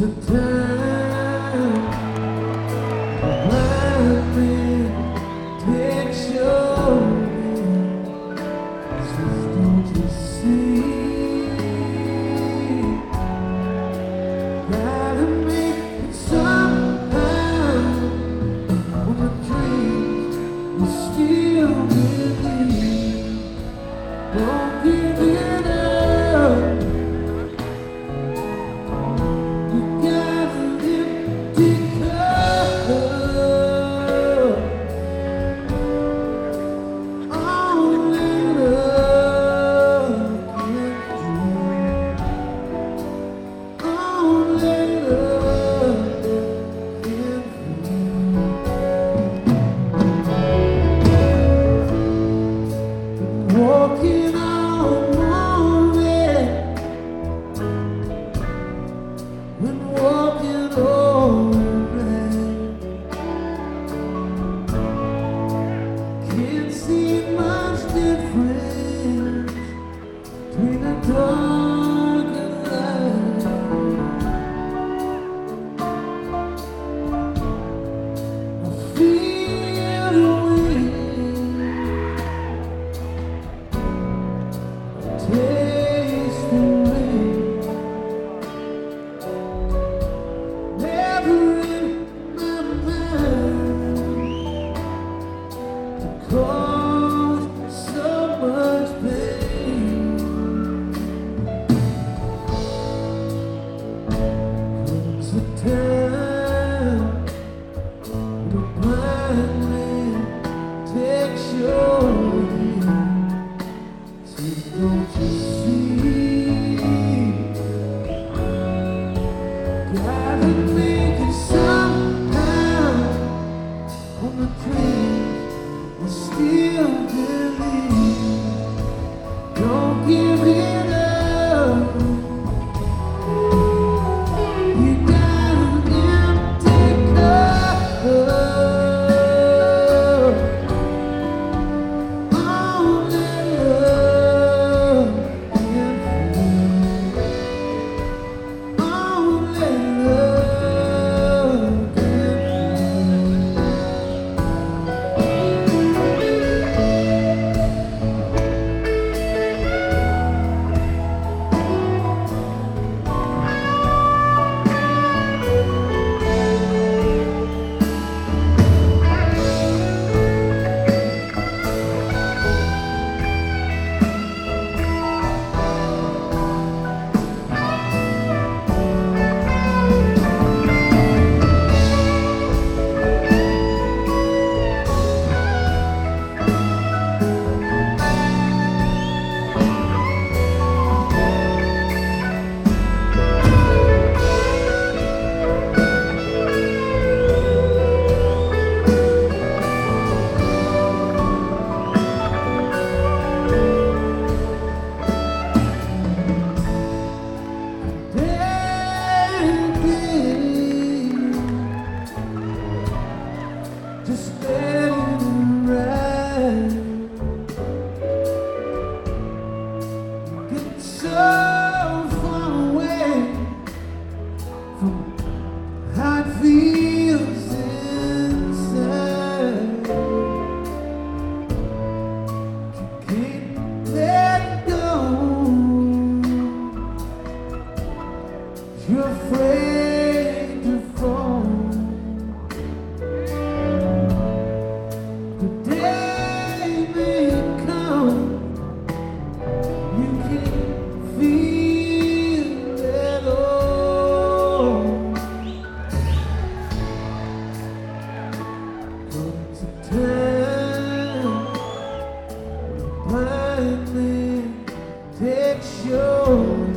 a time blind man takes your hand. Says, don't you see? Gotta make it somehow. When the dreams you still believe, don't give it up. Walking on morning, when walking on rain, can't see much difference between the dark and light. I feel the wind, taste the rain, never in my mind to cause so much pain. Comes a time when a blind man takes your hand. Says, don't you see? Gotta make it somehow. On the dreams we still believe, don't give it up. You got an empty cup. Only love can fill. Only love can just letting it ride. Getting so far away from how it feels inside. You can't let go. You're afraid to fall. The day may come, you can feel it all. Comes a time when a blind man takes your